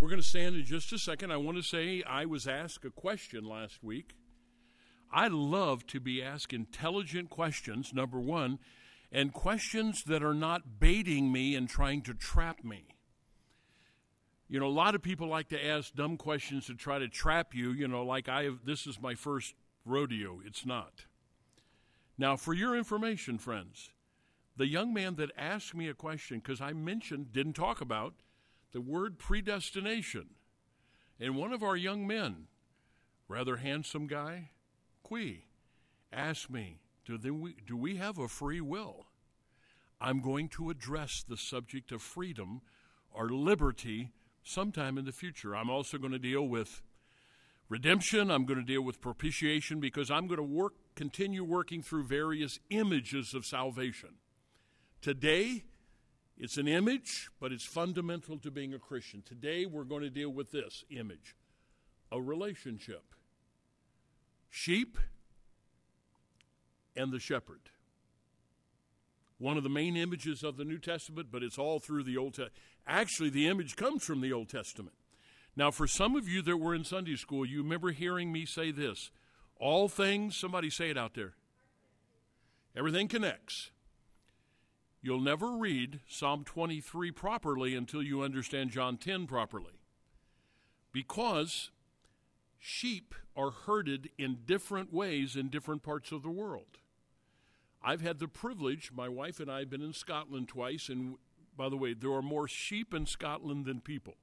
We're going to stand in just a second. I want to say I was asked a question last week. I love to be asked intelligent questions, number one, and questions that are not baiting me and trying to trap me. You know, a lot of people like to ask dumb questions to try to trap you, like this is my first rodeo. It's not. Now, for your information, friends, the young man that asked me a question, because I didn't talk about the word predestination. And one of our young men, rather handsome guy, Qui, asked me, do we have a free will? I'm going to address the subject of freedom or liberty sometime in the future. I'm also going to deal with redemption. I'm going to deal with propitiation because I'm going to continue working through various images of salvation. Today, it's an image, but it's fundamental to being a Christian. Today, we're going to deal with this image, a relationship. Sheep and the shepherd. One of the main images of the New Testament, but it's all through the Old Testament. Actually, the image comes from the Old Testament. Now, for some of you that were in Sunday school, you remember hearing me say this. All things, somebody say it out there. Everything connects. You'll never read Psalm 23 properly until you understand John 10 properly. Because sheep are herded in different ways in different parts of the world. I've had the privilege, my wife and I have been in Scotland twice, and by the way, there are more sheep in Scotland than people.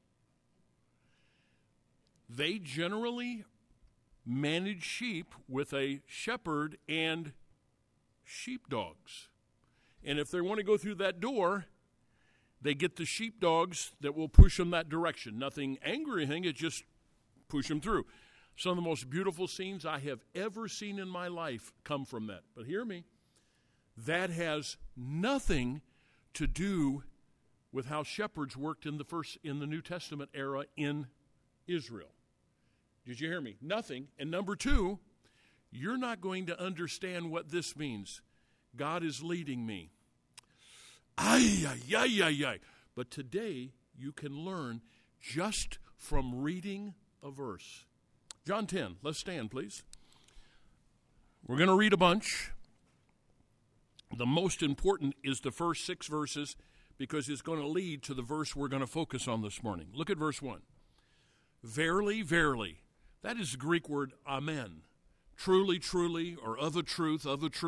They generally manage sheep with a shepherd and sheepdogs. And if they want to go through that door, they get the sheepdogs that will push them that direction. Nothing angry or anything, it just push them through. Some of the most beautiful scenes I have ever seen in my life come from that. But hear me, that has nothing to do with how shepherds worked in the New Testament era in Israel. Did you hear me? Nothing. And number two, you're not going to understand what this means. God is leading me. But today, you can learn just from reading a verse. John 10, let's stand, please. We're going to read a bunch. The most important is the first 6 verses because it's going to lead to the verse we're going to focus on this morning. Look at verse 1. Verily, verily. That is the Greek word amen. Truly, truly, or of a truth,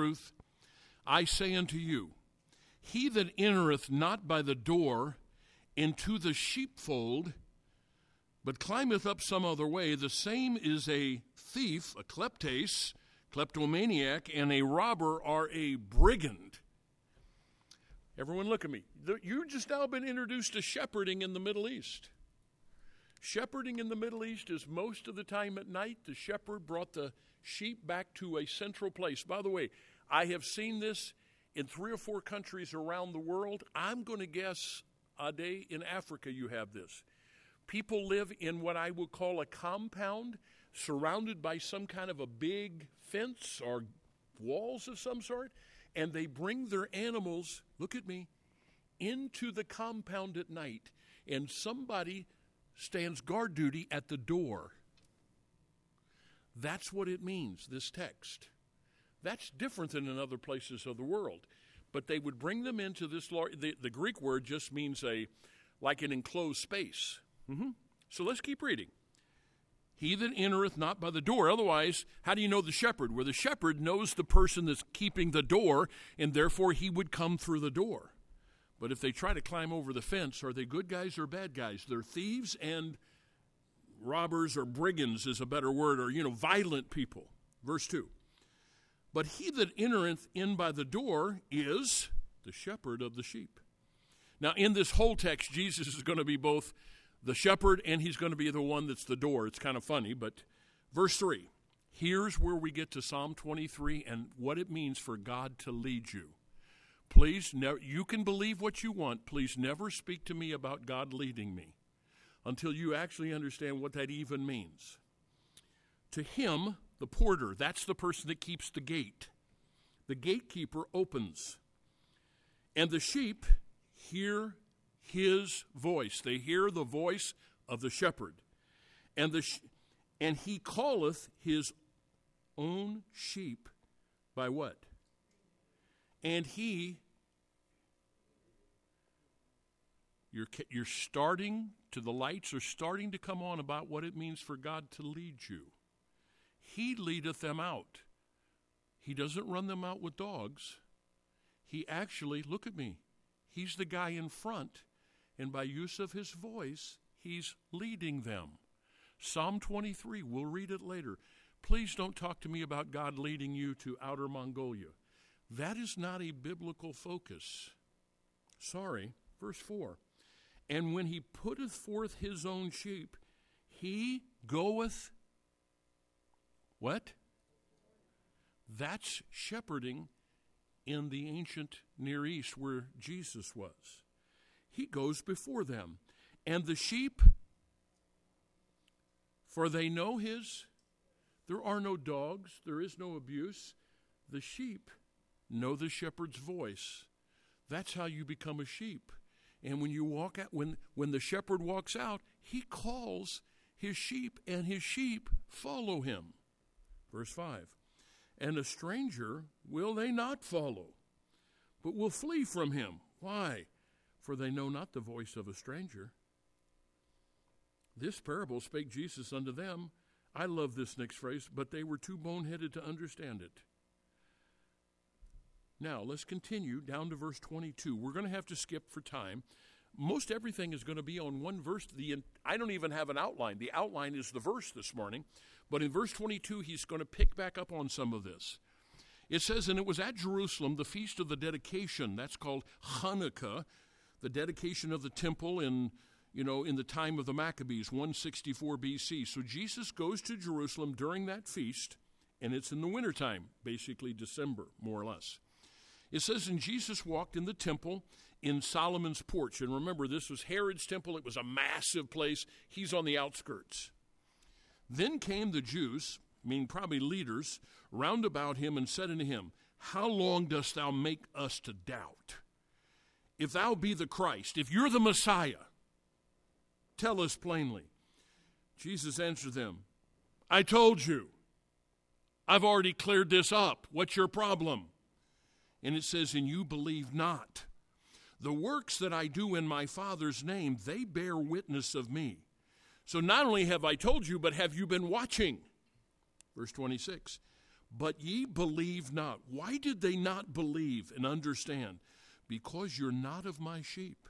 I say unto you, he that entereth not by the door into the sheepfold, but climbeth up some other way, the same is a thief, a kleptomaniac, and a robber or a brigand. Everyone look at me. You've just now been introduced to shepherding in the Middle East. Shepherding in the Middle East is most of the time at night. The shepherd brought the sheep back to a central place. By the way, I have seen this in 3 or 4 countries around the world. I'm going to guess a day in Africa you have this. People live in what I would call a compound surrounded by some kind of a big fence or walls of some sort, and they bring their animals, look at me, into the compound at night, and somebody stands guard duty at the door. That's what it means, this text. That's different than in other places of the world. But they would bring them into this, the Greek word just means like an enclosed space. So let's keep reading. He that entereth not by the door. Otherwise, how do you know the shepherd? Well, the shepherd knows the person that's keeping the door, and therefore he would come through the door. But if they try to climb over the fence, are they good guys or bad guys? They're thieves and robbers, or brigands is a better word, or, violent people. Verse 2. But he that entereth in by the door is the shepherd of the sheep. Now, in this whole text, Jesus is going to be both the shepherd and he's going to be the one that's the door. It's kind of funny, but verse 3. Here's where we get to Psalm 23 and what it means for God to lead you. Please, you can believe what you want. Please never speak to me about God leading me until you actually understand what that even means. To him, the porter, that's the person that keeps the gate. The gatekeeper opens. And the sheep hear his voice. They hear the voice of the shepherd. And he calleth his own sheep by what? And you're starting to, the lights are starting to come on about what it means for God to lead you. He leadeth them out. He doesn't run them out with dogs. He actually, look at me, he's the guy in front, and by use of his voice, he's leading them. Psalm 23, we'll read it later. Please don't talk to me about God leading you to outer Mongolia. That is not a biblical focus. Sorry. Verse 4. And when he putteth forth his own sheep, he goeth, what? That's shepherding in the ancient Near East where Jesus was. He goes before them. And the sheep, for they know his, there are no dogs, there is no abuse. The sheep know the shepherd's voice. That's how you become a sheep. And when you walk out, when the shepherd walks out, he calls his sheep, and his sheep follow him. Verse 5. And a stranger will they not follow, but will flee from him. Why? For they know not the voice of a stranger. This parable spake Jesus unto them. I love this next phrase, but they were too boneheaded to understand it. Now, let's continue down to verse 22. We're going to have to skip for time. Most everything is going to be on one verse. I don't even have an outline. The outline is the verse this morning. But in verse 22, he's going to pick back up on some of this. It says, and it was at Jerusalem, the feast of the dedication. That's called Hanukkah, the dedication of the temple in the time of the Maccabees, 164 BC. So Jesus goes to Jerusalem during that feast, and it's in the wintertime, basically December, more or less. It says, and Jesus walked in the temple in Solomon's porch. And remember, this was Herod's temple. It was a massive place. He's on the outskirts. Then came the Jews, meaning probably leaders, round about him and said unto him, how long dost thou make us to doubt? If thou be the Christ, if you're the Messiah, tell us plainly. Jesus answered them, I told you. I've already cleared this up. What's your problem? And it says, and you believe not. The works that I do in my Father's name, they bear witness of me. So not only have I told you, but have you been watching? Verse 26. But ye believe not. Why did they not believe and understand? Because you're not of my sheep.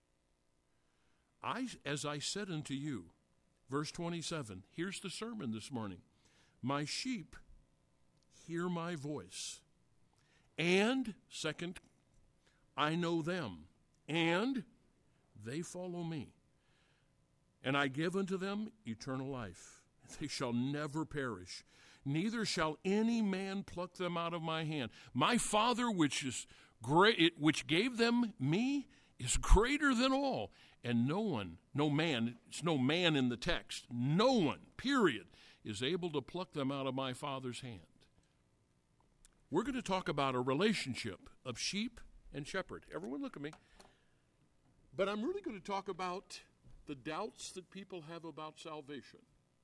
As I said unto you, verse 27, here's the sermon this morning. My sheep hear my voice. And, second, I know them, and they follow me. And I give unto them eternal life. They shall never perish, neither shall any man pluck them out of my hand. My Father, which is great, which gave them me, is greater than all. And no man, it's no man in the text, no one, period, is able to pluck them out of my Father's hand. We're going to talk about a relationship of sheep and shepherd. Everyone look at me. But I'm really going to talk about the doubts that people have about salvation.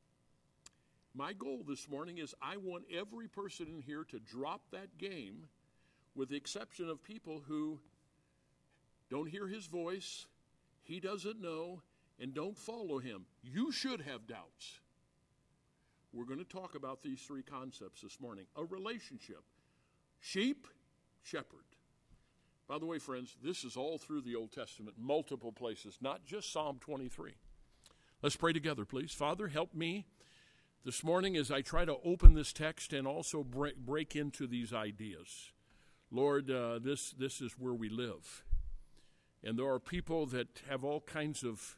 My goal this morning is I want every person in here to drop that game, with the exception of people who don't hear his voice, he doesn't know, and don't follow him. You should have doubts. We're going to talk about these three concepts this morning. A relationship. Sheep, shepherd. By the way, friends, this is all through the Old Testament, multiple places, not just Psalm 23. Let's pray together, please. Father, help me this morning as I try to open this text and also break into these ideas. Lord, this is where we live. And there are people that have all kinds of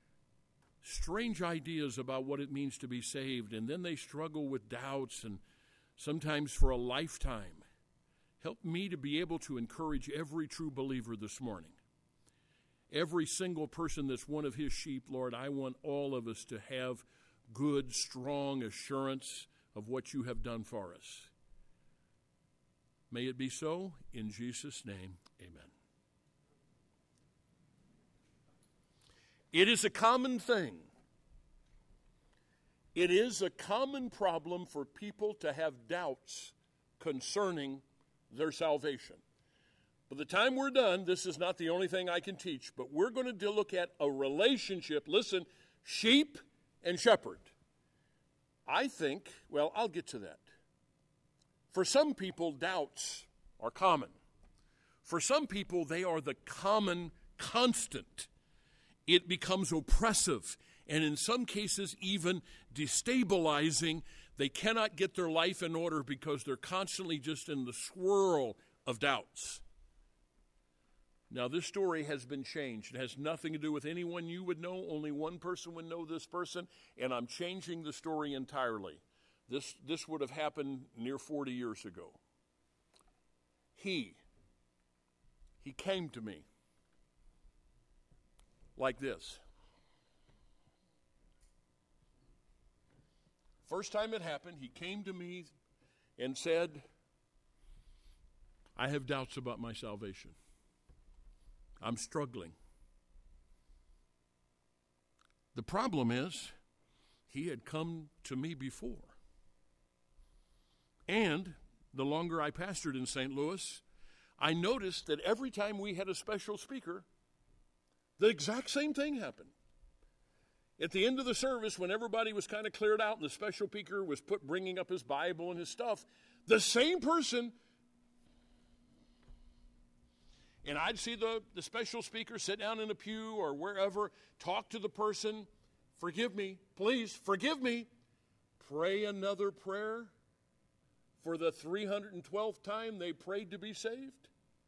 strange ideas about what it means to be saved, and then they struggle with doubts, and sometimes for a lifetime. Help me to be able to encourage every true believer this morning. Every single person that's one of his sheep, Lord, I want all of us to have good, strong assurance of what you have done for us. May it be so. In Jesus' name, amen. It is a common thing It is a common problem for people to have doubts concerning their salvation. By the time we're done, this is not the only thing I can teach, but we're going to look at a relationship. Listen, sheep and shepherd. I think, well, I'll get to that. For some people, doubts are common. For some people, they are the common constant. It becomes oppressive and in some cases even destabilizing. They cannot get their life in order because they're constantly just in the swirl of doubts. Now, this story has been changed. It has nothing to do with anyone you would know. Only one person would know this person, and I'm changing the story entirely. This would have happened near 40 years ago. He came to me like this. First time it happened, he came to me and said, I have doubts about my salvation. I'm struggling. The problem is, he had come to me before. And the longer I pastored in St. Louis, I noticed that every time we had a special speaker, the exact same thing happened. At the end of the service, when everybody was kind of cleared out and the special speaker was bringing up his Bible and his stuff, the same person. And I'd see the special speaker sit down in a pew or wherever, talk to the person, forgive me, please, forgive me, pray another prayer for the 312th time they prayed to be saved.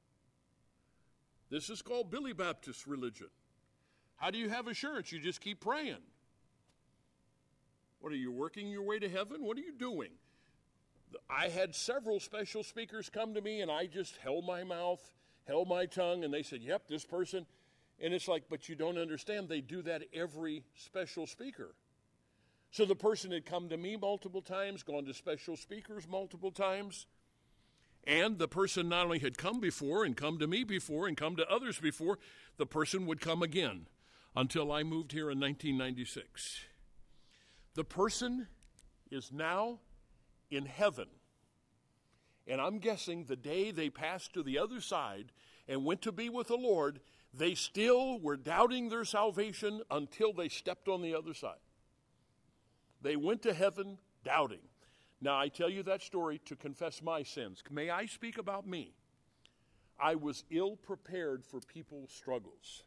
This is called Billy Baptist religion. How do you have assurance? You just keep praying. What, are you working your way to heaven? What are you doing? I had several special speakers come to me, and I just held my mouth, held my tongue, and they said, yep, this person. And it's like, but you don't understand, they do that every special speaker. So the person had come to me multiple times, gone to special speakers multiple times, and the person not only had come before and come to me before and come to others before, the person would come again until I moved here in 1996. The person is now in heaven. And I'm guessing the day they passed to the other side and went to be with the Lord, they still were doubting their salvation until they stepped on the other side. They went to heaven doubting. Now, I tell you that story to confess my sins. May I speak about me? I was ill prepared for people's struggles.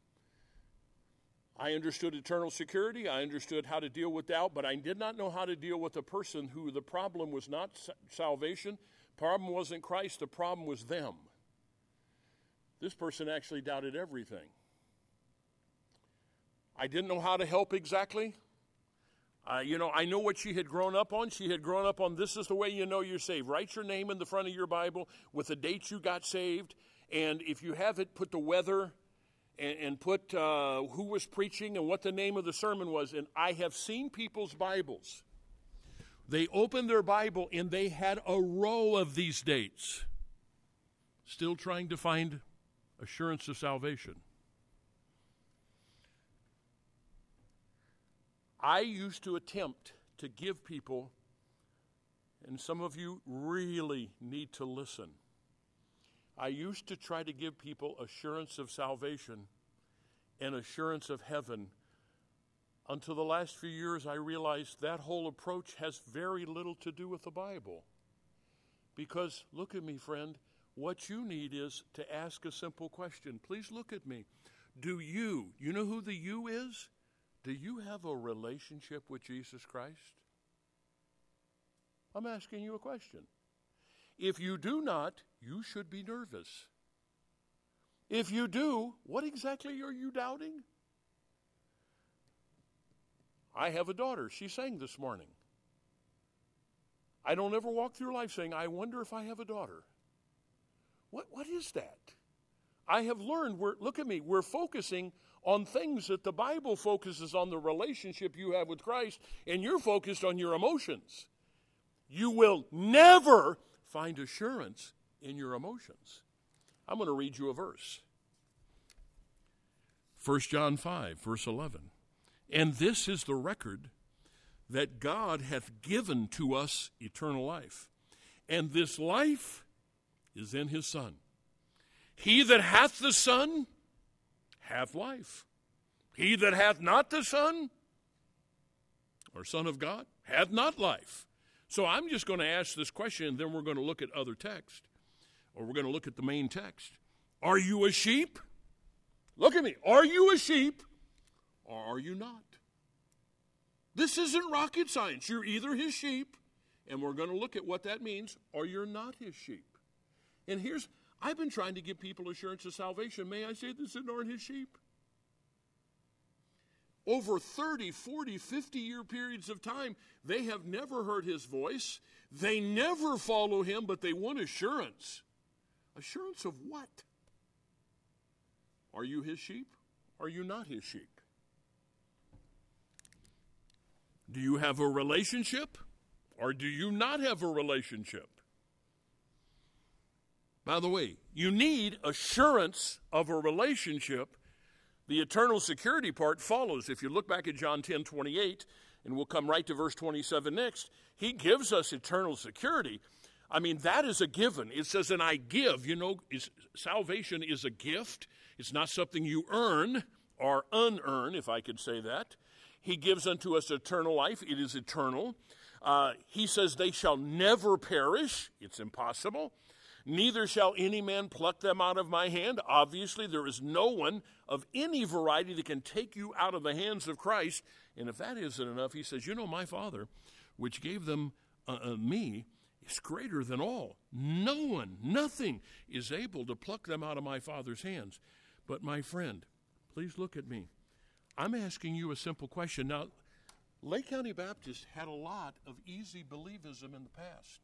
I understood eternal security. I understood how to deal with doubt, but I did not know how to deal with a person who the problem was not salvation. Problem wasn't Christ. The problem was them. This person actually doubted everything. I didn't know how to help exactly. I know what she had grown up on. She had grown up on, this is the way you know you're saved. Write your name in the front of your Bible with the date you got saved. And if you have it, put the weather and put who was preaching and what the name of the sermon was. And I have seen people's Bibles. They opened their Bible and they had a row of these dates. Still trying to find assurance of salvation. I used to attempt to give people, and some of you really need to listen. I used to try to give people assurance of salvation and assurance of heaven. Until the last few years, I realized that whole approach has very little to do with the Bible. Because, look at me, friend, what you need is to ask a simple question. Please look at me. You know who the you is? Do you have a relationship with Jesus Christ? I'm asking you a question. If you do not, you should be nervous. If you do, what exactly are you doubting? I have a daughter. She sang this morning. I don't ever walk through life saying, I wonder if I have a daughter. What is that? I have learned, look at me, we're focusing on things that the Bible focuses on, the relationship you have with Christ, and you're focused on your emotions. You will never find assurance in your emotions. I'm going to read you a verse. 1 John 5, verse 11. And this is the record that God hath given to us eternal life. And this life is in his Son. He that hath the Son hath life. He that hath not the Son, or Son of God, hath not life. So I'm just going to ask this question, and then we're going to look at other text, or we're going to look at the main text. Are you a sheep? Look at me. Are you a sheep, or are you not? This isn't rocket science. You're either his sheep, and we're going to look at what that means, or you're not his sheep. And I've been trying to give people assurance of salvation. May I say this aren't his sheep? Over 30, 40, 50-year periods of time, they have never heard his voice. They never follow him, but they want assurance. Assurance of what? Are you his sheep? Are you not his sheep? Do you have a relationship, or do you not have a relationship? By the way, you need assurance of a relationship. The eternal security part follows. If you look back at John 10:28, and we'll come right to verse 27 next, he gives us eternal security. I mean, that is a given. It says, and I give. Salvation is a gift. It's not something you earn or unearn, if I could say that. He gives unto us eternal life. It is eternal. He says they shall never perish. It's impossible. Neither shall any man pluck them out of my hand. Obviously, there is no one of any variety that can take you out of the hands of Christ. And if that isn't enough, he says, my Father, which gave them me, is greater than all. No one, nothing is able to pluck them out of my Father's hands. But my friend, please look at me. I'm asking you a simple question. Now, Lake County Baptist had a lot of easy believism in the past.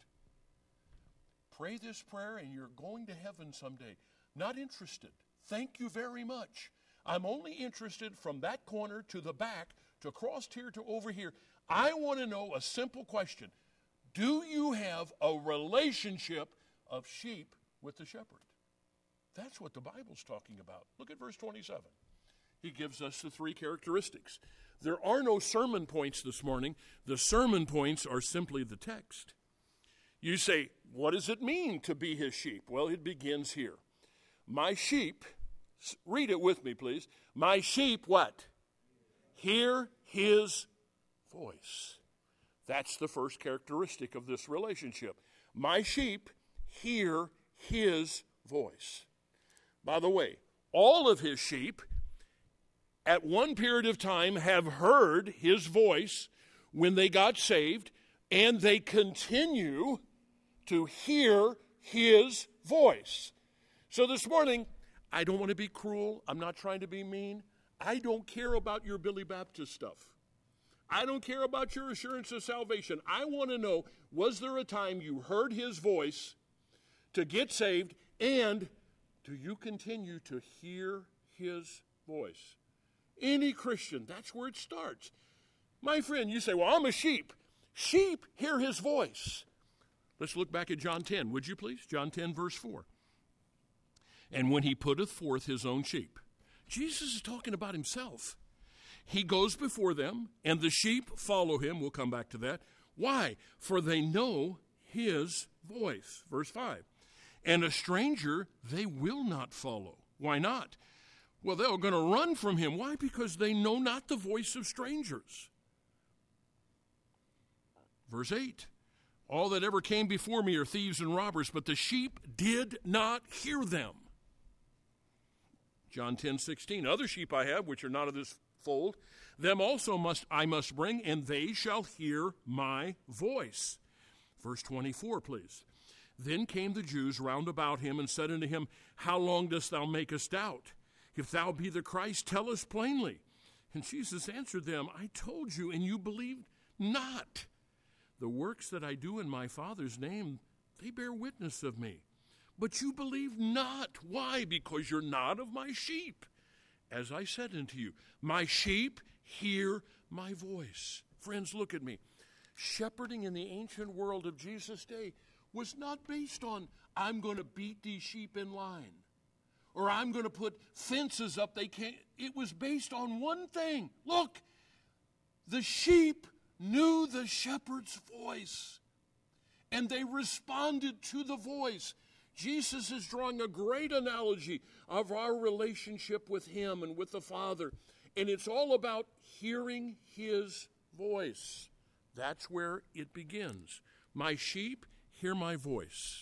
Pray this prayer and you're going to heaven someday. Not interested. Thank you very much. I'm only interested from that corner to the back, to across here to over here. I want to know a simple question. Do you have a relationship of sheep with the shepherd? That's what the Bible's talking about. Look at verse 27. He gives us the three characteristics. There are no sermon points this morning. The sermon points are simply the text. You say, what does it mean to be his sheep? Well, it begins here. My sheep, read it with me, please. My sheep, what? Hear his voice. That's the first characteristic of this relationship. My sheep hear his voice. By the way, all of his sheep at one period of time have heard his voice when they got saved, and they continue to hear his voice. So this morning, I don't want to be cruel. I'm not trying to be mean. I don't care about your Billy Baptist stuff. I don't care about your assurance of salvation. I want to know, was there a time you heard his voice to get saved, and do you continue to hear his voice? Any Christian, that's where it starts. My friend, you say, well, I'm a sheep. Sheep hear his voice. Let's look back at John 10, would you please? John 10, verse 4. And when he putteth forth his own sheep. Jesus is talking about himself. He goes before them, and the sheep follow him. We'll come back to that. Why? For they know his voice. Verse 5. And a stranger they will not follow. Why not? Well, they're going to run from him. Why? Because they know not the voice of strangers. Verse 8. All that ever came before me are thieves and robbers, but the sheep did not hear them. John 10:16. Other sheep I have, which are not of this fold, them also I must bring, and they shall hear my voice. Verse 24, please. Then came the Jews round about him and said unto him, How long dost thou make us doubt? If thou be the Christ, tell us plainly. And Jesus answered them, I told you, and you believed not. The works that I do in my Father's name, they bear witness of me. But you believe not. Why? Because you're not of my sheep. As I said unto you, my sheep hear my voice. Friends, look at me. Shepherding in the ancient world of Jesus' day was not based on, I'm going to beat these sheep in line, or I'm going to put fences up they can't. It was based on one thing. Look, the sheep knew the shepherd's voice, and they responded to the voice. Jesus is drawing a great analogy of our relationship with him and with the Father, and it's all about hearing his voice. That's where it begins. My sheep hear my voice.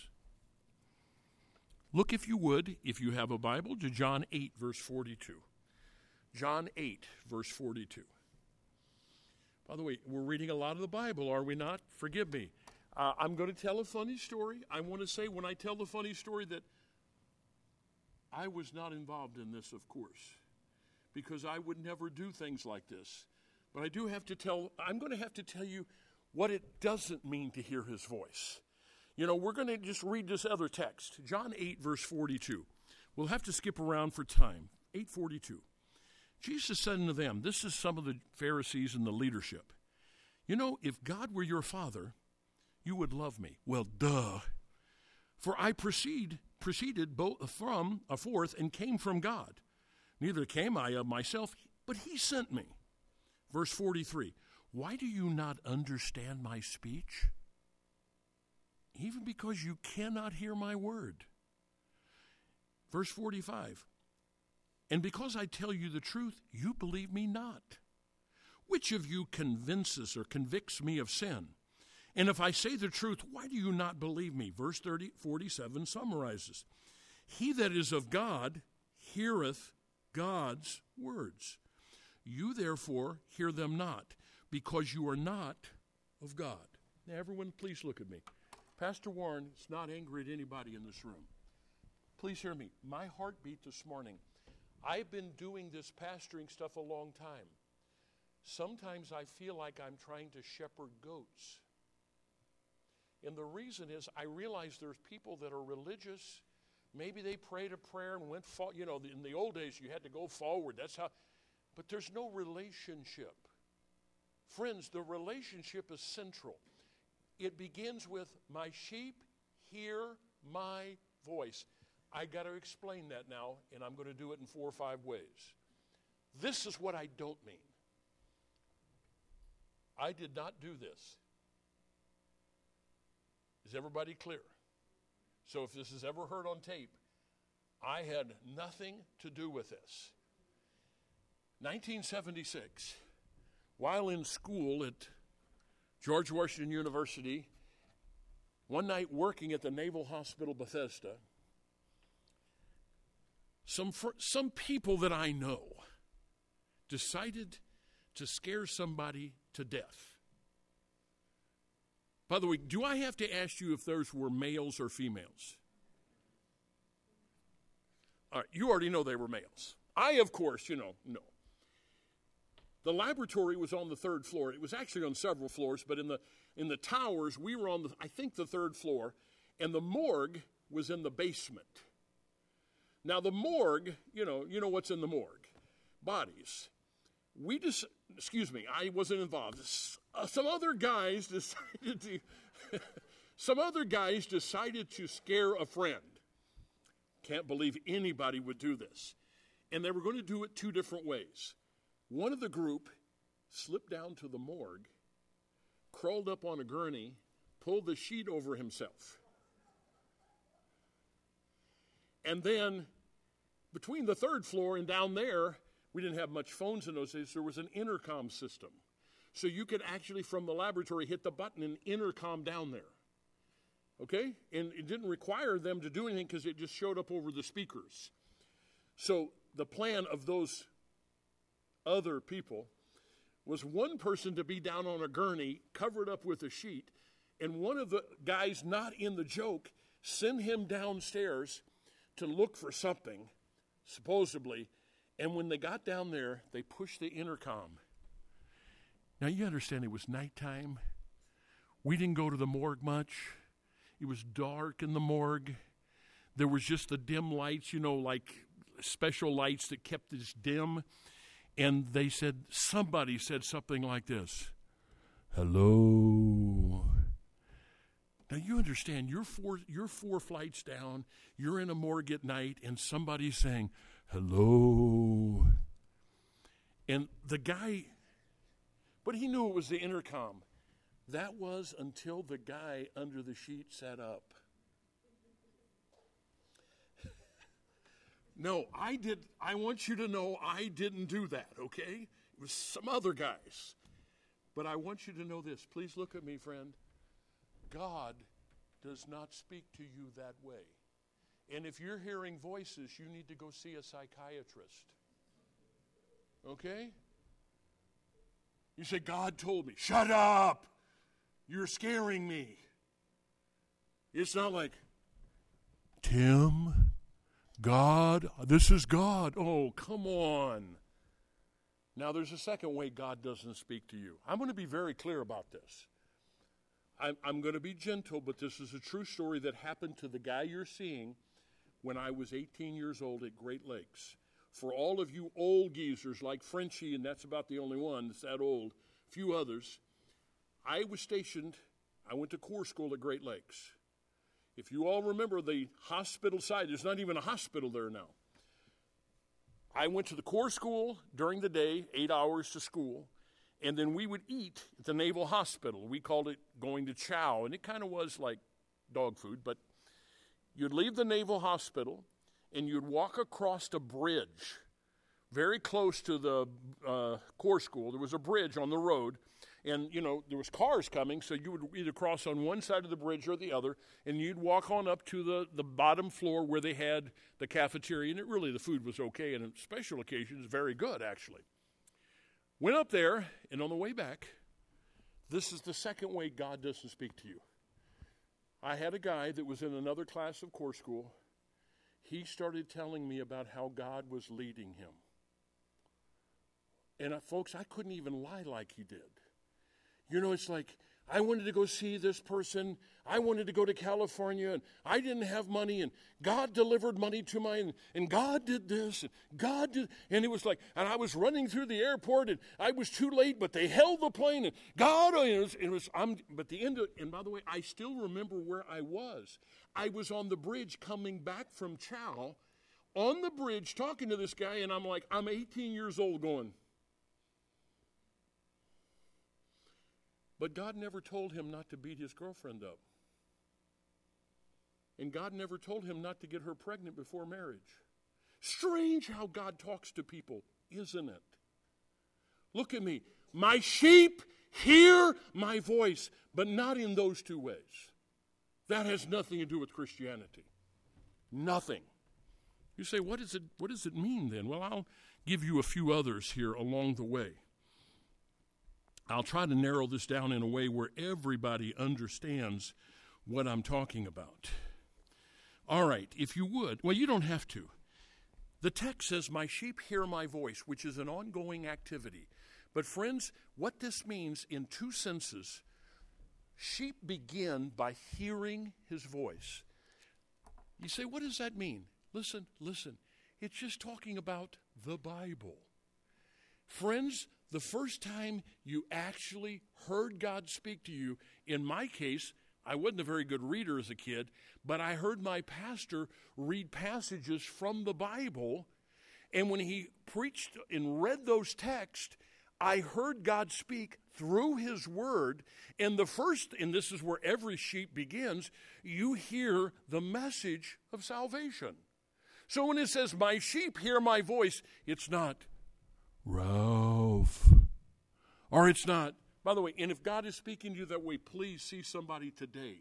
Look, if you would, if you have a Bible, to John 8, verse 42. John 8, verse 42. By the way, we're reading a lot of the Bible, are we not? Forgive me. I'm going to tell a funny story. I want to say when I tell the funny story that I was not involved in this, of course, because I would never do things like this. But I do have to I'm going to have to tell you what it doesn't mean to hear his voice. You know, we're going to just read this other text, John 8, verse 42. We'll have to skip around for time. 8:42. Jesus said unto them, this is some of the Pharisees and the leadership. You know, if God were your Father, you would love me. Well, duh. For I proceeded from a forth and came from God. Neither came I of myself, but he sent me. Verse 43. Why do you not understand my speech? Even because you cannot hear my word. Verse 45. And because I tell you the truth, you believe me not. Which of you convinces or convicts me of sin? And if I say the truth, why do you not believe me? Verse 47 summarizes. He that is of God heareth God's words. You therefore hear them not, because you are not of God. Now everyone, please look at me. Pastor Warren is not angry at anybody in this room. Please hear me. My heartbeat this morning. I've been doing this pastoring stuff a long time. Sometimes I feel like I'm trying to shepherd goats. And the reason is I realize there's people that are religious. Maybe they prayed a prayer and went, in the old days you had to go forward. That's how, but there's no relationship. Friends, the relationship is central. It begins with, my sheep hear my voice. I got to explain that now, and I'm going to do it in 4 or 5 ways. This is what I don't mean. I did not do this. Is everybody clear? So if this is ever heard on tape, I had nothing to do with this. 1976, while in school at George Washington University, one night working at the Naval Hospital Bethesda, some people that I know decided to scare somebody to death. By the way, do I have to ask you if those were males or females? All right, you already know they were males. I, of course, no. The laboratory was on the 3rd floor. It was actually on several floors, but in the towers, we were on the 3rd floor, and the morgue was in the basement. Now the morgue, you know what's in the morgue. Bodies. I wasn't involved. Some other guys decided to scare a friend. Can't believe anybody would do this. And they were going to do it 2 different ways. One of the group slipped down to the morgue, crawled up on a gurney, pulled the sheet over himself. And then between the 3rd floor and down there, we didn't have much phones in those days. There was an intercom system. So you could actually, from the laboratory, hit the button and intercom down there. Okay? And it didn't require them to do anything because it just showed up over the speakers. So the plan of those other people was one person to be down on a gurney, covered up with a sheet, and one of the guys not in the joke send him downstairs to look for something, supposedly, and when they got down there, they pushed the intercom. Now, you understand it was nighttime. We didn't go to the morgue much. It was dark in the morgue. There was just the dim lights, like special lights that kept this dim. And they said, somebody said something like this, hello. Now, you understand, you're four flights down, you're in a morgue at night, and somebody's saying, hello. And the guy But he knew it was the intercom. That was until the guy under the sheet sat up. No, I want you to know I didn't do that, okay? It was some other guys. But I want you to know this. Please look at me, friend. God does not speak to you that way. And if you're hearing voices, you need to go see a psychiatrist. Okay? You say, God told me. Shut up! You're scaring me. It's not like, Tim, God, this is God. Oh, come on. Now, there's a second way God doesn't speak to you. I'm going to be very clear about this. I'm going to be gentle, but this is a true story that happened to the guy you're seeing when I was 18 years old at Great Lakes. For all of you old geezers like Frenchie, and that's about the only one that's that old, a few others, I was stationed, I went to Corps School at Great Lakes. If you all remember the hospital side, there's not even a hospital there now. I went to the Corps School during the day, 8 hours to school, and then we would eat at the Naval Hospital. We called it going to chow, and it kind of was like dog food, but you'd leave the Naval Hospital, and you'd walk across a bridge very close to the Corps School. There was a bridge on the road, and, you know, there was cars coming, so you would either cross on one side of the bridge or the other, and you'd walk on up to the bottom floor where they had the cafeteria, and the food was okay, and on special occasions, very good, actually. Went up there, and on the way back, this is the second way God doesn't speak to you. I had a guy that was in another class of Corps School. He started telling me about how God was leading him. And folks, I couldn't even lie like he did. You know, it's like, I wanted to go see this person. I wanted to go to California, and I didn't have money, and God delivered money to me, and God did this, and God did, and it was like, and I was running through the airport, and I was too late, but they held the plane, and God, but the end of, and by the way, I still remember where I was. I was on the bridge coming back from chow, on the bridge talking to this guy, and I'm like, I'm 18 years old going. But God never told him not to beat his girlfriend up. And God never told him not to get her pregnant before marriage. Strange how God talks to people, isn't it? Look at me. My sheep hear my voice, but not in those two ways. That has nothing to do with Christianity. Nothing. You say, what does it mean then? Well, I'll give you a few others here along the way. I'll try to narrow this down in a way where everybody understands what I'm talking about. All right, if you would. Well, you don't have to. The text says, my sheep hear my voice, which is an ongoing activity. But friends, what this means in two senses, sheep begin by hearing his voice. You say, what does that mean? Listen. It's just talking about the Bible. Friends, the first time you actually heard God speak to you, in my case, I wasn't a very good reader as a kid, but I heard my pastor read passages from the Bible, and when he preached and read those texts, I heard God speak through his word, and this is where every sheep begins, you hear the message of salvation. So when it says, my sheep hear my voice, it's not, Ralph. Or it's not, by the way, and if God is speaking to you that way, please see somebody today.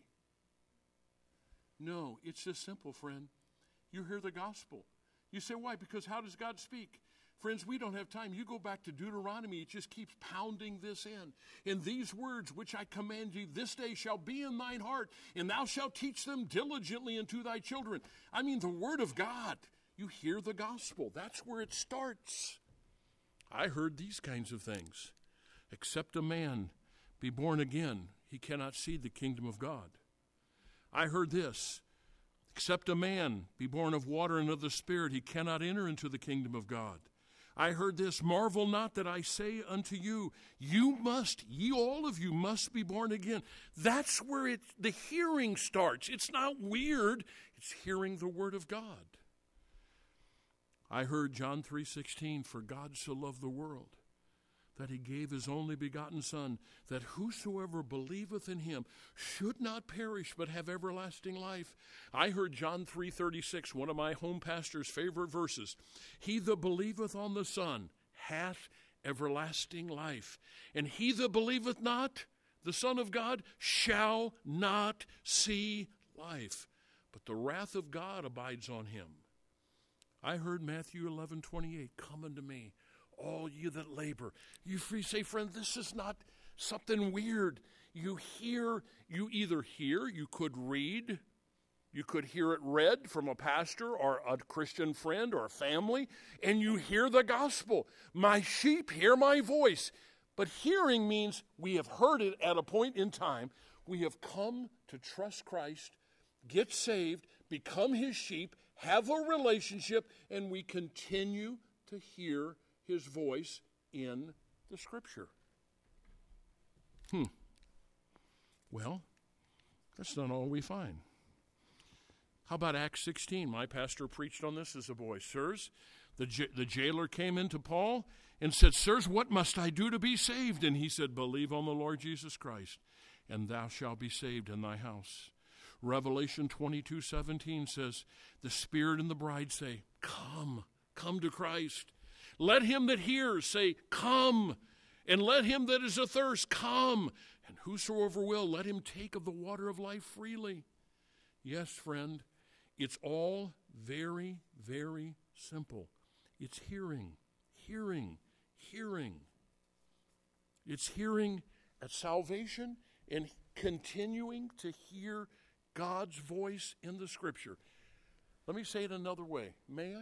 No, it's just simple, friend. You hear the gospel. You say, why? Because how does God speak? Friends, we don't have time. You go back to Deuteronomy. It just keeps pounding this in. And these words which I command you this day shall be in thine heart, and thou shalt teach them diligently unto thy children. I mean, the word of God. You hear the gospel. That's where it starts. I heard these kinds of things. Except a man be born again, he cannot see the kingdom of God. I heard this. Except a man be born of water and of the Spirit, he cannot enter into the kingdom of God. I heard this. Marvel not that I say unto you, ye all of you must be born again. That's where the hearing starts. It's not weird. It's hearing the word of God. I heard John 3:16, for God so loved the world that he gave his only begotten Son, that whosoever believeth in him should not perish but have everlasting life. I heard John 3:36, one of my home pastor's favorite verses. He that believeth on the Son hath everlasting life, and he that believeth not the Son of God shall not see life, but the wrath of God abides on him. I heard Matthew 11:28, come unto me, all you that labor. You say, friend, this is not something weird. You either hear, you could read, you could hear it read from a pastor or a Christian friend or a family, and you hear the gospel. My sheep hear my voice. But hearing means we have heard it at a point in time. We have come to trust Christ, get saved, become his sheep, have a relationship, and we continue to hear his voice in the Scripture. Well, that's not all we find. How about Acts 16? My pastor preached on this as a boy. Sirs, the jailer came into Paul and said, Sirs, what must I do to be saved? And he said, believe on the Lord Jesus Christ, and thou shalt be saved in thy house. Revelation 22:17 says, the Spirit and the bride say, come to Christ. Let him that hears say, come, and let him that is athirst come, and whosoever will, let him take of the water of life freely. Yes, friend, it's all very, very simple. It's hearing. It's hearing at salvation and continuing to hear God's voice in the Scripture. Let me say it another way. May I?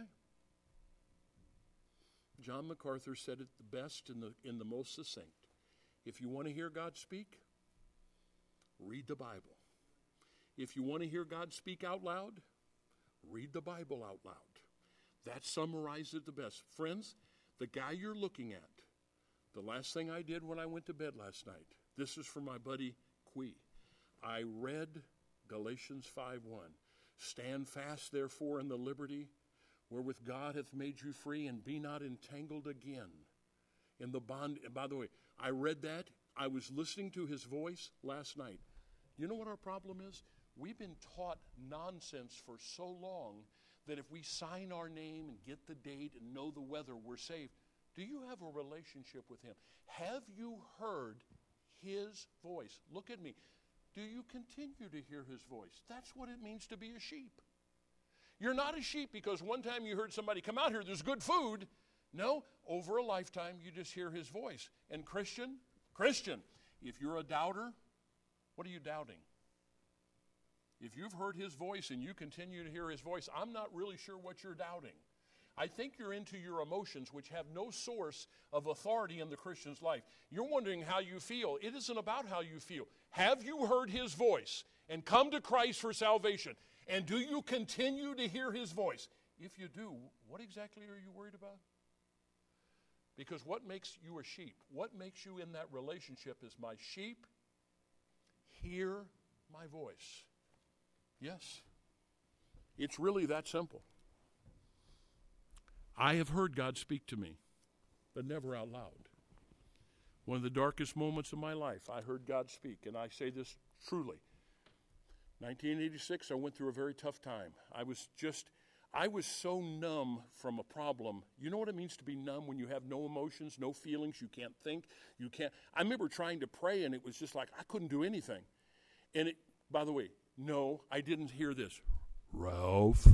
John MacArthur said it the best in the most succinct. If you want to hear God speak, read the Bible. If you want to hear God speak out loud, read the Bible out loud. That summarizes it the best. Friends, the guy you're looking at, the last thing I did when I went to bed last night, this is from my buddy Quee. I read Galatians 5:1. Stand fast, therefore, in the liberty wherewith God hath made you free, and be not entangled again in the bond. And by the way, I read that. I was listening to his voice last night. You know what our problem is? We've been taught nonsense for so long that if we sign our name and get the date and know the weather, we're saved. Do you have a relationship with him? Have you heard his voice? Look at me. Do you continue to hear his voice? That's what it means to be a sheep. You're not a sheep because one time you heard somebody, come out here, there's good food. No, over a lifetime you just hear his voice. And Christian, if you're a doubter, what are you doubting? If you've heard his voice and you continue to hear his voice, I'm not really sure what you're doubting. I think you're into your emotions, which have no source of authority in the Christian's life. You're wondering how you feel. It isn't about how you feel. Have you heard his voice and come to Christ for salvation? And do you continue to hear his voice? If you do, what exactly are you worried about? Because what makes you a sheep? What makes you in that relationship is my sheep hear my voice. Yes. It's really that simple. I have heard God speak to me, but never out loud. One of the darkest moments of my life, I heard God speak, and I say this truly. 1986, I went through a very tough time. I was so numb from a problem. You know what it means to be numb when you have no emotions, no feelings, you can't think, I remember trying to pray, and it was just like I couldn't do anything. And by the way, no, I didn't hear this. Ralph.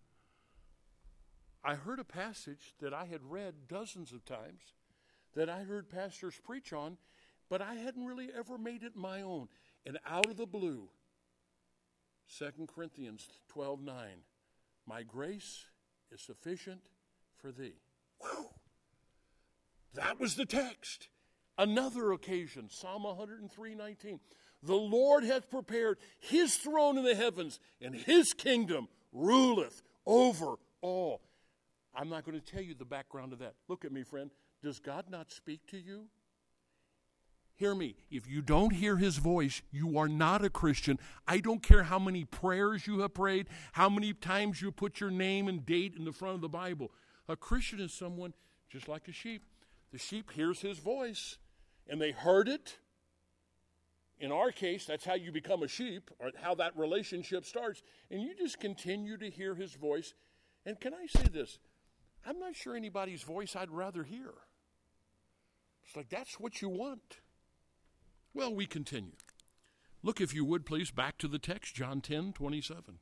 I heard a passage that I had read dozens of times, that I heard pastors preach on, but I hadn't really ever made it my own. And out of the blue, 2 Corinthians 12:9, my grace is sufficient for thee. Whew. That was the text. Another occasion, Psalm 103:19. The Lord hath prepared his throne in the heavens, and his kingdom ruleth over all. I'm not going to tell you the background of that. Look at me, friend. Does God not speak to you? Hear me. If you don't hear his voice, you are not a Christian. I don't care how many prayers you have prayed, how many times you put your name and date in the front of the Bible. A Christian is someone just like a sheep. The sheep hears his voice, and they heard it. In our case, that's how you become a sheep, or how that relationship starts. And you just continue to hear his voice. And can I say this? I'm not sure anybody's voice I'd rather hear. It's like, that's what you want. Well, we continue. Look, if you would, please, back to the text, John 10:27.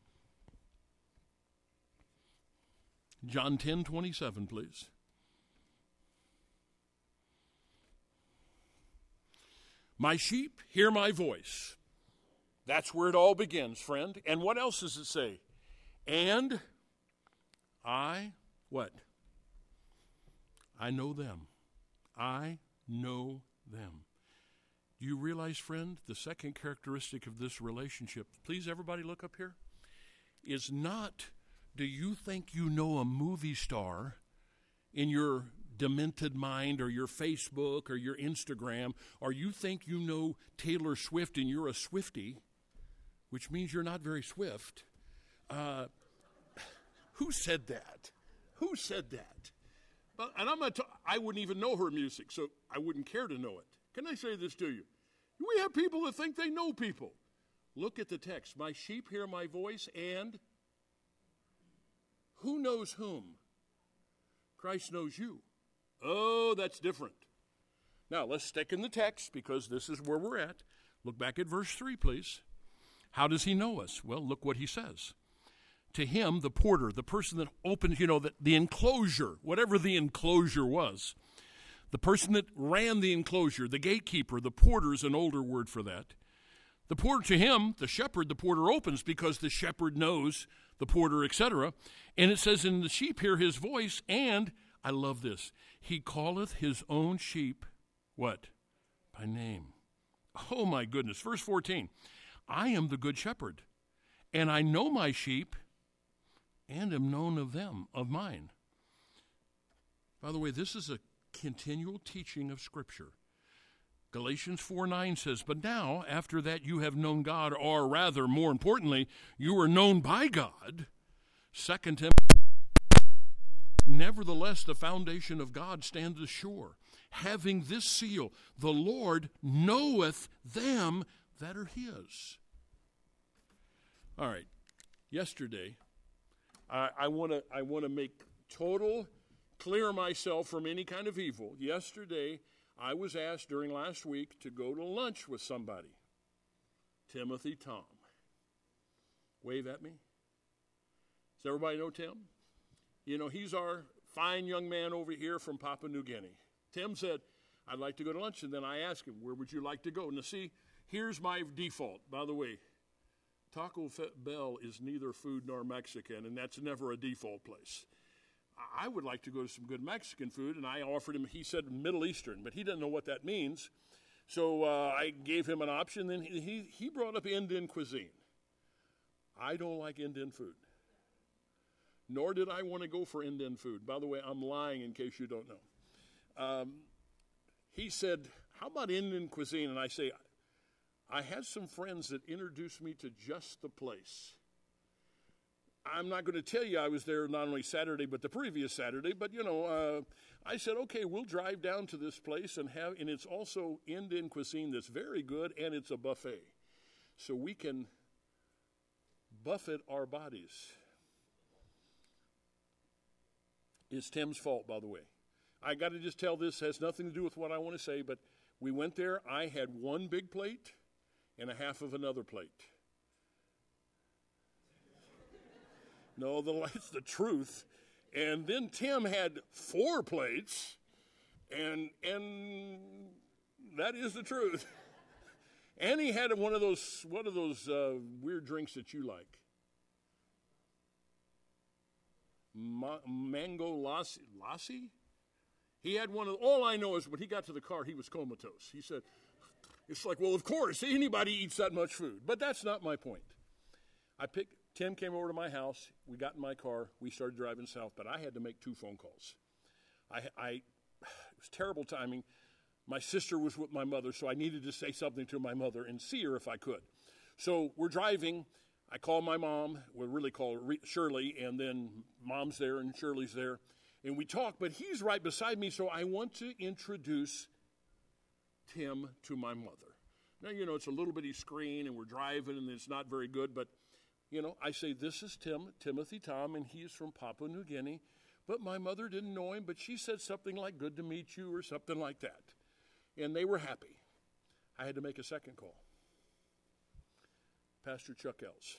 John 10:27, please. My sheep hear my voice. That's where it all begins, friend. And what else does it say? And I, what? I know them. I know them. Do you realize, friend, the second characteristic of this relationship, please everybody look up here, is not, do you think you know a movie star in your demented mind or your Facebook or your Instagram, or you think you know Taylor Swift and you're a Swiftie, which means you're not very swift. Who said that? Who said that? And I wouldn't even know her music, so I wouldn't care to know it. Can I say this to you? We have people that think they know people. Look at the text. My sheep hear my voice, and who knows whom? Christ knows you. Oh, that's different. Now, let's stick in the text because this is where we're at. Look back at verse 3, please. How does he know us? Well, look what he says. To him, the porter, the person that opens, the enclosure, whatever the enclosure was, the person that ran the enclosure, the gatekeeper, the porter is an older word for that. The porter, to him, the shepherd, the porter opens because the shepherd knows the porter, etc. And it says, and the sheep hear his voice, and, I love this, he calleth his own sheep, what? By name. Oh my goodness. Verse 14, I am the good shepherd, and I know my sheep, and am known of them, of mine. By the way, this is a continual teaching of Scripture. Galatians 4:9 says, but now, after that you have known God, or rather, more importantly, you are known by God. 2 Timothy, nevertheless, the foundation of God standeth sure, having this seal, the Lord knoweth them that are his. All right, yesterday, I want to make total clear myself from any kind of evil. Yesterday, I was asked during last week to go to lunch with somebody. Timothy Tom. Wave at me. Does everybody know Tim? He's our fine young man over here from Papua New Guinea. Tim said, I'd like to go to lunch. And then I asked him, where would you like to go? Now, see, here's my default. By the way, Taco Bell is neither food nor Mexican, and that's never a default place. I would like to go to some good Mexican food, and I offered him, he said Middle Eastern, but he doesn't know what that means. So I gave him an option, then he brought up Indian cuisine. I don't like Indian food. Nor did I want to go for Indian food. By the way, I'm lying in case you don't know. He said, how about Indian cuisine? And I say, I had some friends that introduced me to just the place. I'm not going to tell you I was there not only Saturday, but the previous Saturday. But, I said, okay, we'll drive down to this place and it's also Indian cuisine that's very good, and it's a buffet. So we can buffet our bodies. It's Tim's fault, by the way. I got to just tell this has nothing to do with what I want to say, but we went there. I had one big plate and a half of another plate. No, that's the truth. And then Tim had 4 plates, and that is the truth. And he had one of those weird drinks that you like. Mango lassi? He had one of, all I know is when he got to the car, he was comatose. He said, it's like, well, of course, anybody eats that much food. But that's not my point. Tim came over to my house. We got in my car. We started driving south, but I had to make 2 phone calls. It was terrible timing. My sister was with my mother, so I needed to say something to my mother and see her if I could. So we're driving. I call my mom. We'll really call her Shirley, and then Mom's there and Shirley's there. And we talk, but he's right beside me, so I want to introduce Tim to my mother. Now, it's a little bitty screen, and we're driving, and it's not very good, but, I say, this is Timothy Tom, and he is from Papua New Guinea. But my mother didn't know him, but she said something like, good to meet you, or something like that. And they were happy. I had to make a second call. Pastor Chuck Els.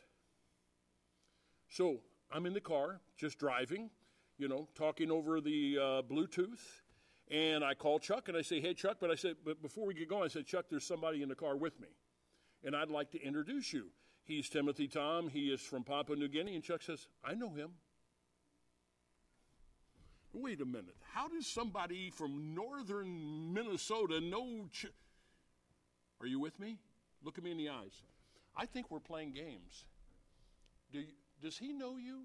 So I'm in the car, just driving, talking over the Bluetooth. And I call Chuck, and I say, hey, Chuck, but before we get going, I said, Chuck, there's somebody in the car with me. And I'd like to introduce you. He's Timothy Tom. He is from Papua New Guinea. And Chuck says, I know him. Wait a minute. How does somebody from northern Minnesota know? Are you with me? Look at me in the eyes. I think we're playing games. Does he know you?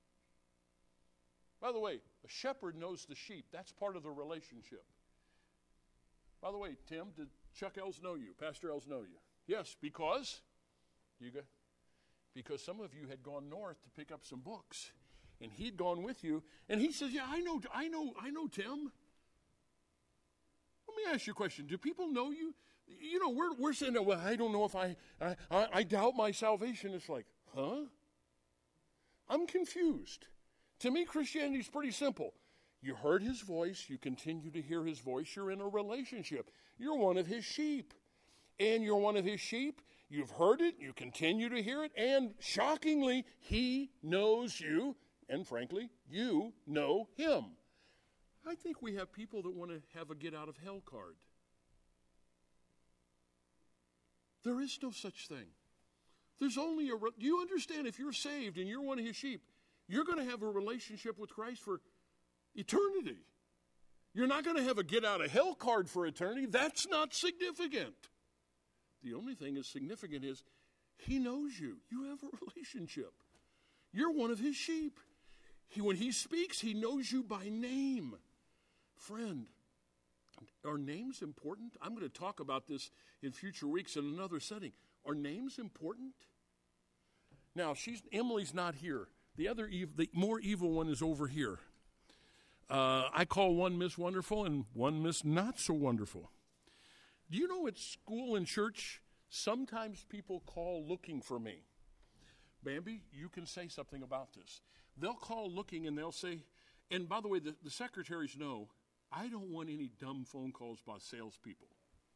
By the way, a shepherd knows the sheep. That's part of the relationship. By the way, Tim, did Chuck Els know you? Pastor Els know you? Yes, because some of you had gone north to pick up some books, and he'd gone with you, and he says, yeah, I know, Tim. Let me ask you a question. Do people know you? We're saying, well, I don't know if I doubt my salvation. It's like, huh? I'm confused. To me, Christianity is pretty simple. You heard his voice. You continue to hear his voice. You're in a relationship. You're one of his sheep. And you're one of his sheep. You've heard it. You continue to hear it. And shockingly, he knows you. And frankly, you know him. I think we have people that want to have a get-out-of-hell card. There is no such thing. There's only do you understand, if you're saved and you're one of his sheep, you're going to have a relationship with Christ for eternity. You're not going to have a get-out-of-hell card for eternity. That's not significant. The only thing that's significant is he knows you. You have a relationship. You're one of his sheep. When he speaks, he knows you by name. Friend, are names important? I'm going to talk about this in future weeks in another setting. Are names important? Now, Emily's not here. The more evil one is over here. I call one Miss Wonderful and one Miss Not So Wonderful. Do you know at school and church, sometimes people call looking for me? Bambi, you can say something about this. They'll call looking and they'll say, and by the way, the secretaries know, I don't want any dumb phone calls by salespeople.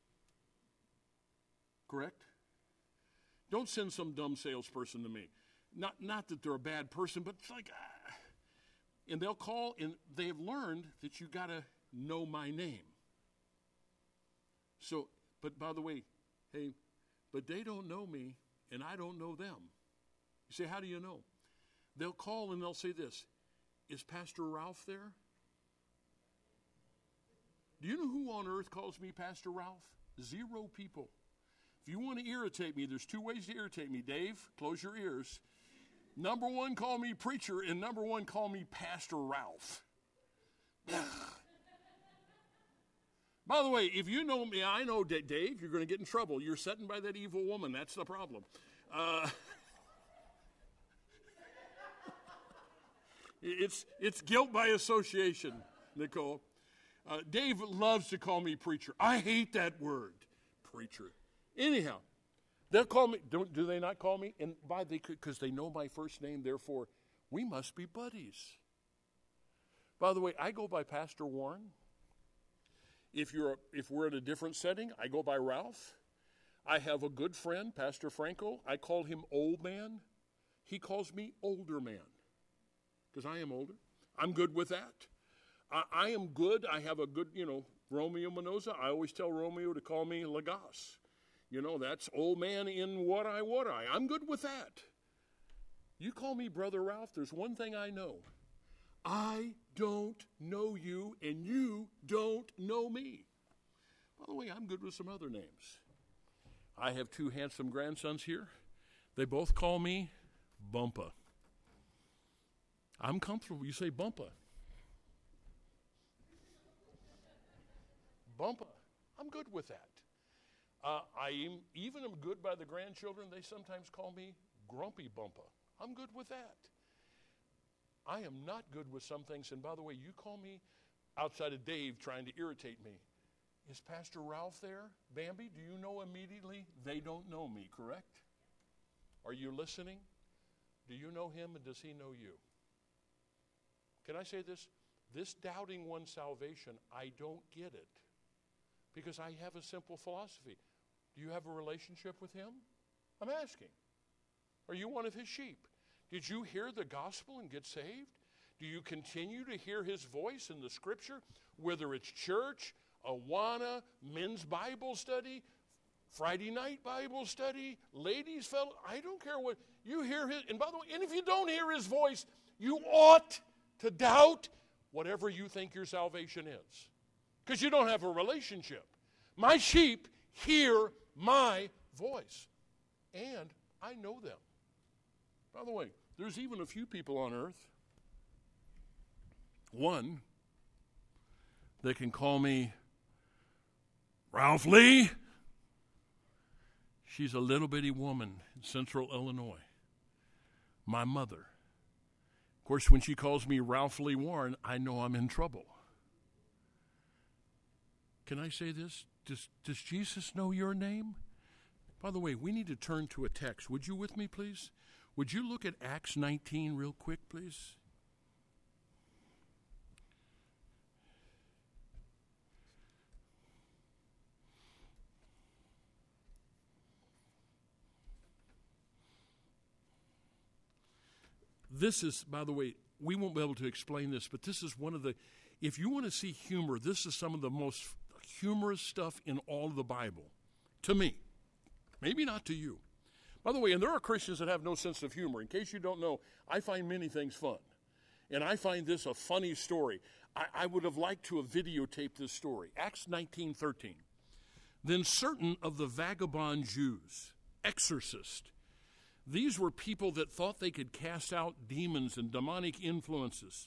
Correct? Don't send some dumb salesperson to me. Not that they're a bad person, but it's like, and they'll call, and they've learned that you got to know my name. So, but by the way, hey, but they don't know me, and I don't know them. You say, how do you know? They'll call and they'll say this, is Pastor Ralph there? Do you know who on earth calls me Pastor Ralph? 0 people. If you want to irritate me, there's 2 ways to irritate me. Dave, close your ears. Number 1, call me preacher, and number 1, call me Pastor Ralph. By the way, if you know me, I know Dave, you're going to get in trouble. You're sitting by that evil woman. That's the problem. It's guilt by association, Nicole. Dave loves to call me preacher. I hate that word, preacher. Anyhow, they'll call me. Do they not call me? And because they know my first name, therefore, we must be buddies. By the way, I go by Pastor Warren. If we're in a different setting, I go by Ralph. I have a good friend, Pastor Franco. I call him old man. He calls me older man because I am older. I'm good with that. I am good. I have a good, Romeo Minoza. I always tell Romeo to call me Lagos. That's old man in what I. I'm good with that. You call me Brother Ralph, there's one thing I know. I don't know you, and you don't know me. By the way, I'm good with some other names. I have 2 handsome grandsons here. They both call me Bumpa. I'm comfortable. You say Bumpa. Bumpa. I'm good with that. I even am good by the grandchildren. They sometimes call me Grumpy Bumpa. I'm good with that. I am not good with some things. And by the way, you call me outside of Dave trying to irritate me. Is Pastor Ralph there? Bambi, do you know immediately? They don't know me, correct? Are you listening? Do you know him and does he know you? Can I say this? This doubting one's salvation, I don't get it. Because I have a simple philosophy. Do you have a relationship with him? I'm asking. Are you one of his sheep? Did you hear the gospel and get saved? Do you continue to hear his voice in the scripture? Whether it's church, Awana, men's Bible study, Friday night Bible study, ladies' fellow, I don't care what, you hear his, and by the way, and if you don't hear his voice, you ought to doubt whatever you think your salvation is. Because you don't have a relationship. My sheep hear my voice, and I know them. By the way, there's even a few people on earth, one, that can call me Ralph Lee. She's a little bitty woman in Central Illinois. My mother. Of course, when she calls me Ralph Lee Warren, I know I'm in trouble. Can I say this? Does Jesus know your name? By the way, we need to turn to a text. Would you with me, please? Would you look at Acts 19 real quick, please? This is, by the way, we won't be able to explain this, but this is one of the, if you want to see humor, this is some of the most humorous stuff in all of the Bible. To me. Maybe not to you. By the way, and there are Christians that have no sense of humor. In case you don't know, I find many things fun. And I find this a funny story. I would have liked to have videotaped this story. Acts 19:13. Then certain of the vagabond Jews, exorcists, these were people that thought they could cast out demons and demonic influences.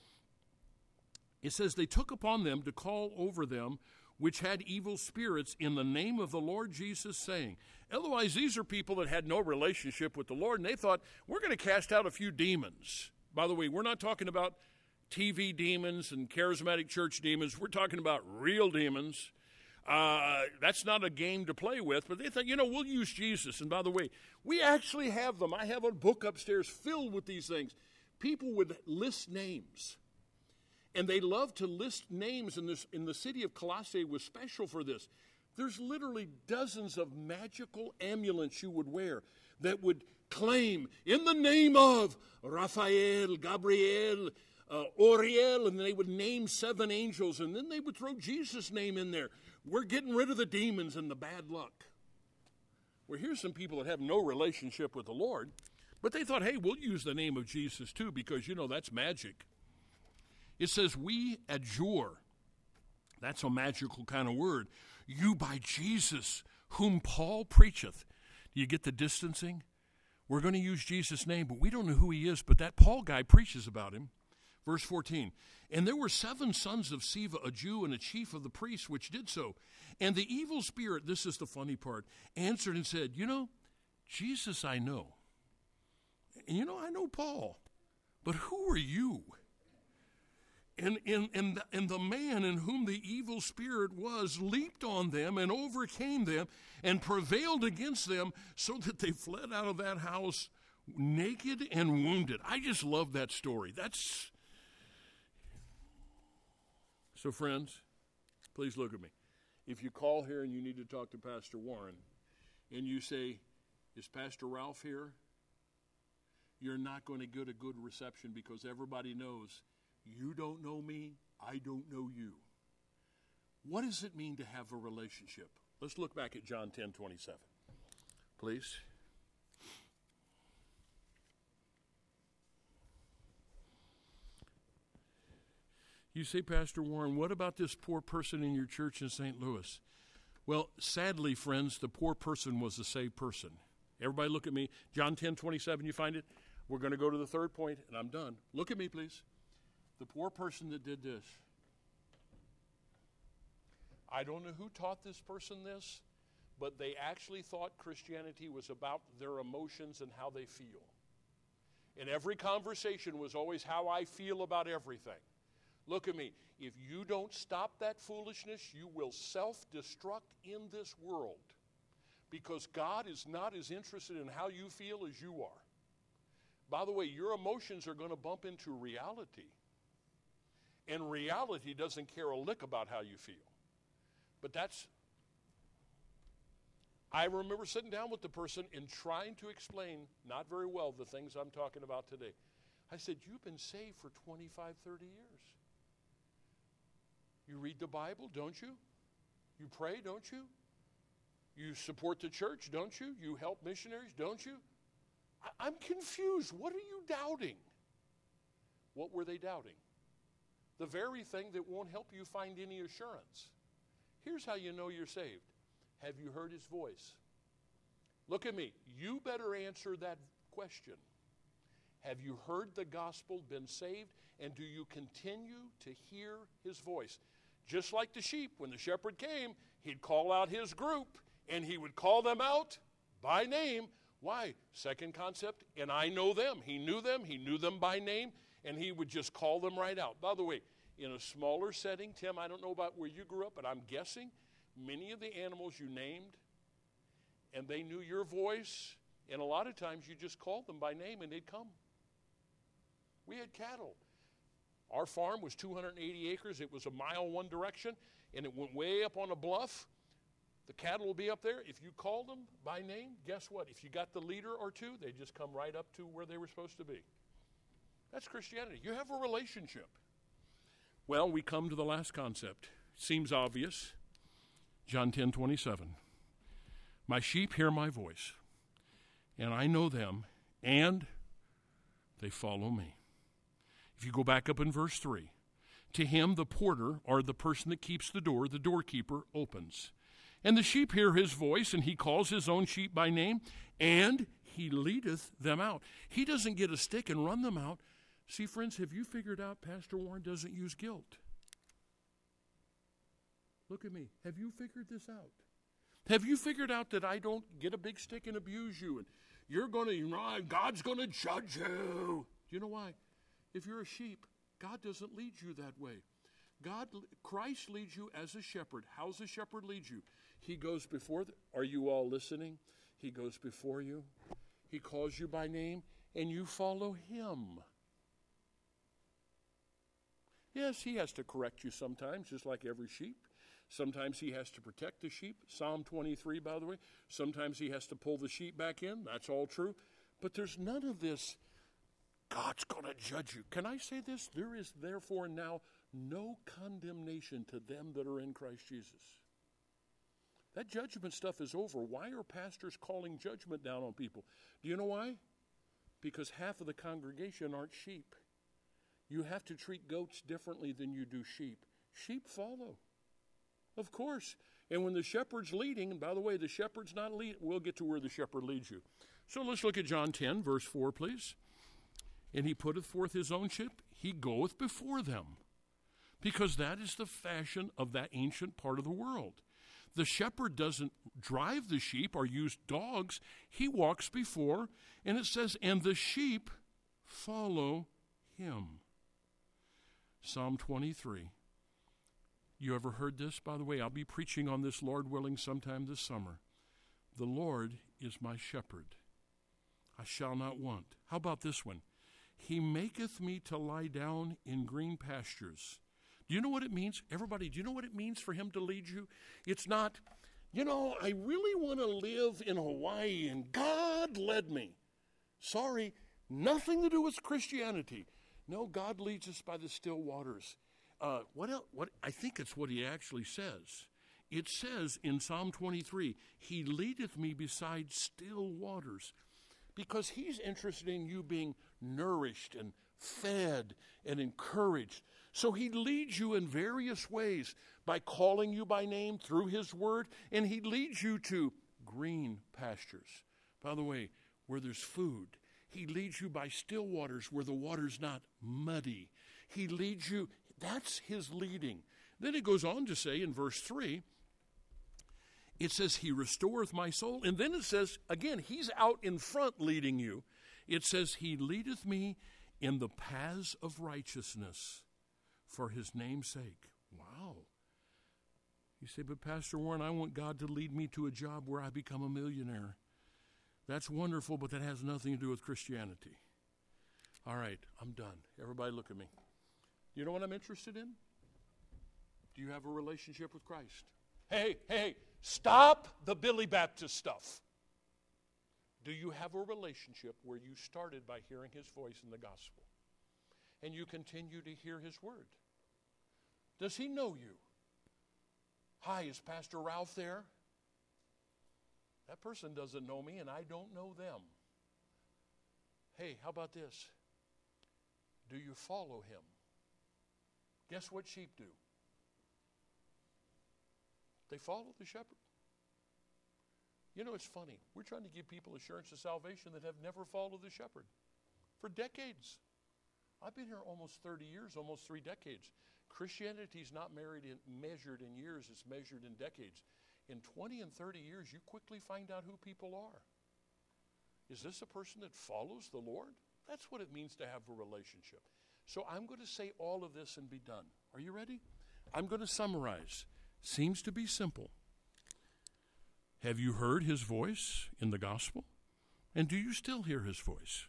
It says they took upon them to call over them which had evil spirits in the name of the Lord Jesus, saying. Otherwise, these are people that had no relationship with the Lord, and they thought, we're going to cast out a few demons. By the way, we're not talking about TV demons and charismatic church demons. We're talking about real demons. That's not a game to play with, but they thought, we'll use Jesus. And by the way, we actually have them. I have a book upstairs filled with these things. People would list names. And they love to list names in the city of Colossae was special for this. There's literally dozens of magical amulets you would wear that would claim, in the name of Raphael, Gabriel, Oriel, and they would name 7 angels, and then they would throw Jesus' name in there. We're getting rid of the demons and the bad luck. Well, here's some people that have no relationship with the Lord, but they thought, hey, we'll use the name of Jesus too, because, that's magic. It says, we adjure. That's a magical kind of word. You by Jesus, whom Paul preacheth. Do you get the distancing? We're going to use Jesus' name, but we don't know who he is, but that Paul guy preaches about him. Verse 14, and there were 7 sons of Sceva, a Jew, and a chief of the priests, which did so. And the evil spirit, this is the funny part, answered and said, Jesus I know. And I know Paul. But who are you? And the man in whom the evil spirit was leaped on them and overcame them and prevailed against them so that they fled out of that house naked and wounded. I just love that story. So friends, please look at me. If you call here and you need to talk to Pastor Warren and you say, is Pastor Ralph here? You're not going to get a good reception because everybody knows you don't know me, I don't know you. What does it mean to have a relationship? Let's look back at John 10:27, please. You say, Pastor Warren, what about this poor person in your church in St. Louis? Well, sadly, friends, the poor person was a saved person. Everybody look at me. John 10:27, you find it? We're going to go to the third point, and I'm done. Look at me, please. The poor person that did this. I don't know who taught this person this, but they actually thought Christianity was about their emotions and how they feel. And every conversation was always how I feel about everything. Look at me. If you don't stop that foolishness, you will self-destruct in this world. Because God is not as interested in how you feel as you are. By the way, your emotions are going to bump into reality. And reality doesn't care a lick about how you feel. But I remember sitting down with the person and trying to explain, not very well, the things I'm talking about today. I said, you've been saved for 25, 30 years. You read the Bible, don't you? You pray, don't you? You support the church, don't you? You help missionaries, don't you? I'm confused. What are you doubting? What were they doubting? The very thing that won't help you find any assurance. Here's how you know you're saved. Have you heard his voice? Look at me. You better answer that question. Have you heard the gospel, been saved, and do you continue to hear his voice? Just like the sheep, when the shepherd came, he'd call out his group, and he would call them out by name. Why? Second concept, and I know them. He knew them by name, and he would just call them right out. By the way, in a smaller setting, Tim, I don't know about where you grew up, but I'm guessing many of the animals you named, and they knew your voice, and a lot of times you just called them by name and they'd come. We had cattle. Our farm was 280 acres. It was a mile one direction, and it went way up on a bluff. The cattle will be up there. If you called them by name, guess what? If you got the leader or two, they just come right up to where they were supposed to be. That's Christianity. You have a relationship. Well, we come to the last concept. Seems obvious. John 10:27. My sheep hear my voice, and I know them, and they follow me. If you go back up in verse 3, to him the porter, or the person that keeps the doorkeeper, opens. And the sheep hear his voice, and he calls his own sheep by name, and he leadeth them out. He doesn't get a stick and run them out. See, friends, have you figured out Pastor Warren doesn't use guilt? Look at me. Have you figured this out? Have you figured out that I don't get a big stick and abuse you, and you're going to, God's going to judge you? Do you know why? If you're a sheep, God doesn't lead you that way. Christ leads you as a shepherd. How's a shepherd lead you? He goes before. Are you all listening? He goes before you. He calls you by name, and you follow him. Yes, he has to correct you sometimes, just like every sheep. Sometimes he has to protect the sheep. Psalm 23, by the way. Sometimes he has to pull the sheep back in. That's all true. But there's none of this, God's going to judge you. Can I say this? There is therefore now no condemnation to them that are in Christ Jesus. That judgment stuff is over. Why are pastors calling judgment down on people? Do you know why? Because half of the congregation aren't sheep. You have to treat goats differently than you do sheep. Sheep follow. Of course. And when the shepherd's leading, and by the way, the shepherd's not leading, we'll get to where the shepherd leads you. So let's look at John 10, verse 4, please. And he putteth forth his own sheep, he goeth before them. Because that is the fashion of that ancient part of the world. The shepherd doesn't drive the sheep or use dogs. He walks before, and it says, and the sheep follow him. Psalm 23. You ever heard this? By the way, I'll be preaching on this, Lord willing, sometime this summer. The Lord is my shepherd. I shall not want. How about this one? He maketh me to lie down in green pastures. Do you know what it means? Everybody, do you know what it means for him to lead you? It's not, I really want to live in Hawaii and God led me. Sorry, nothing to do with Christianity. No, God leads us by the still waters. What else? I think it's what he actually says. It says in Psalm 23, he leadeth me beside still waters. Because he's interested in you being nourished and fed and encouraged. So he leads you in various ways by calling you by name through his word, and he leads you to green pastures. By the way, where there's food. He leads you by still waters where the water's not muddy. He leads you, that's his leading. Then it goes on to say in verse 3, it says, he restoreth my soul. And then it says, again, he's out in front leading you. It says, He leadeth me in the paths of righteousness for His name's sake. Wow. You say, but Pastor Warren, I want God to lead me to a job where I become a millionaire. That's wonderful, but that has nothing to do with Christianity. All right, I'm done. Everybody look at me. You know what I'm interested in? Do you have a relationship with Christ? Hey, stop the Billy Baptist stuff. Do you have a relationship where you started by hearing His voice in the gospel and you continue to hear His word? Does He know you? Hi, is Pastor Ralph there? That person doesn't know me and I don't know them. Hey, how about this? Do you follow Him? Guess what sheep do? They follow the shepherd. You know, it's funny. We're trying to give people assurance of salvation that have never followed the shepherd for decades. I've been here almost 30 years, almost 3 decades. Christianity is not measured in years, it's measured in decades. In 20 and 30 years, you quickly find out who people are. Is this a person that follows the Lord? That's what it means to have a relationship. So I'm going to say all of this and be done. Are you ready? I'm going to summarize. Seems to be simple. Have you heard His voice in the gospel? And do you still hear His voice?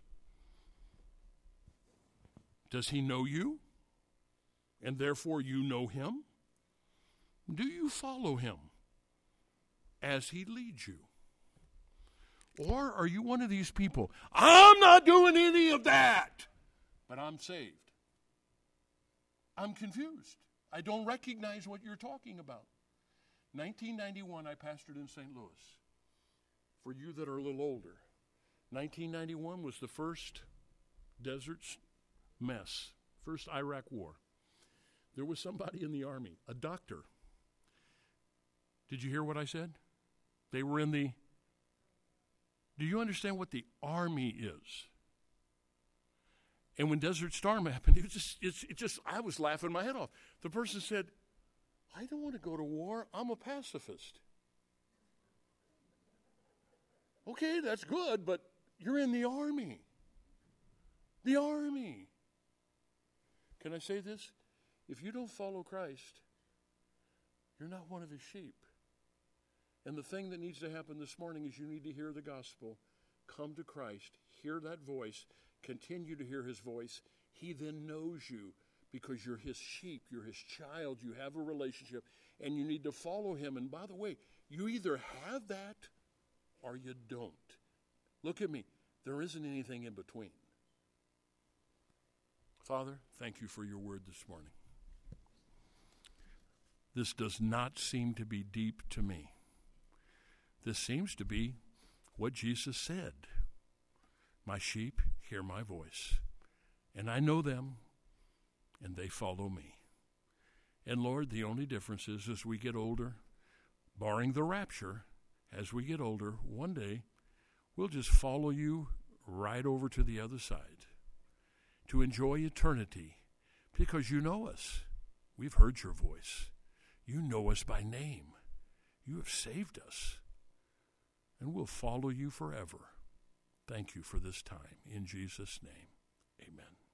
Does He know you? And therefore you know Him? Do you follow Him as He leads you? Or are you one of these people, I'm not doing any of that, but I'm saved? I'm confused. I don't recognize what you're talking about. 1991, I pastored in St. Louis. For you that are a little older, 1991 was the first desert mess, first Iraq war. There was somebody in the army, a doctor. Did you hear what I said? They were in the... Do you understand what the army is? And when Desert Storm happened, I was laughing my head off. The person said, I don't want to go to war. I'm a pacifist. Okay, that's good, but you're in the army. The army. Can I say this? If you don't follow Christ, you're not one of His sheep. And the thing that needs to happen this morning is you need to hear the gospel. Come to Christ. Hear that voice. Continue to hear His voice. He then knows you because you're His sheep. You're His child. You have a relationship. And you need to follow Him. And by the way, you either have that or you don't. Look at me. There isn't anything in between. Father, thank you for your word this morning. This does not seem to be deep to me. This seems to be what Jesus said. My sheep hear my voice, and I know them, and they follow me. And Lord, the only difference is as we get older, barring the rapture, as we get older, one day we'll just follow you right over to the other side to enjoy eternity because you know us. We've heard your voice. You know us by name. You have saved us. And we'll follow you forever. Thank you for this time. In Jesus' name, amen.